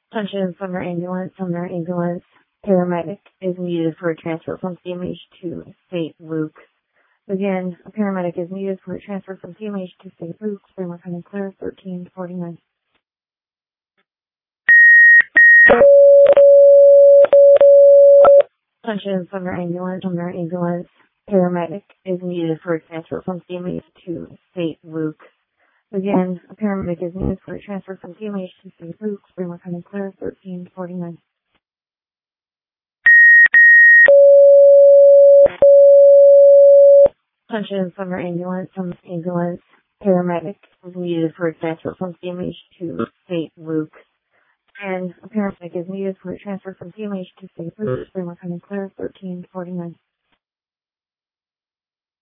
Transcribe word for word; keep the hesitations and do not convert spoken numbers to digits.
Attention, Sumner Ambulance, Sumner Ambulance. Paramedic is needed for a transfer from C M H to Saint Luke. Again, a paramedic is needed for a transfer from C M H to Saint Luke. Framework and clear, thirteen forty-nine. Attention, Sumner Ambulance, Sumner Ambulance. Paramedic is needed for a transfer from C M H to Saint Luke. Again, a paramedic is needed for a transfer from C M H to Saint Luke. Framework and clear, thirteen forty-nine. Attention, Sumner Ambulance, Sumner Ambulance. Paramedic is needed for a transfer from C M H to Saint Luke. And a paramedic is needed for a transfer from C M H to Saint Luke. Framework and clear, thirteen forty-nine.